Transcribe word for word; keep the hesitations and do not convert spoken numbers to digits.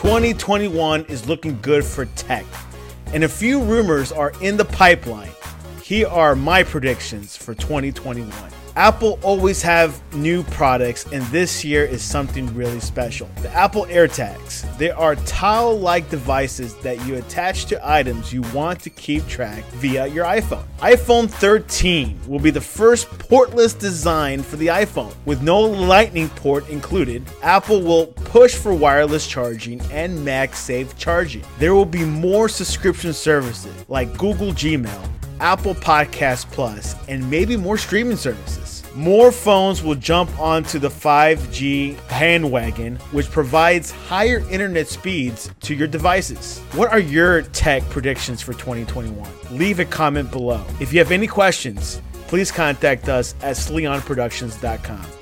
twenty twenty-one is looking good for tech, and a few rumors are in the pipeline. Here are my predictions for twenty twenty-one. Apple always have new products, and this year is something really special. The Apple AirTags. They are tile-like devices that you attach to items you want to keep track via your iPhone. iPhone thirteen will be the first portless design for the iPhone. With no Lightning port included, Apple will push for wireless charging and MagSafe charging. There will be more subscription services like Google Gmail, Apple Podcast Plus, and maybe more streaming services. More phones will jump onto the five G bandwagon, which provides higher internet speeds to your devices. What are your tech predictions for twenty twenty-one? Leave a comment below. If you have any questions, please contact us at sleon productions dot com.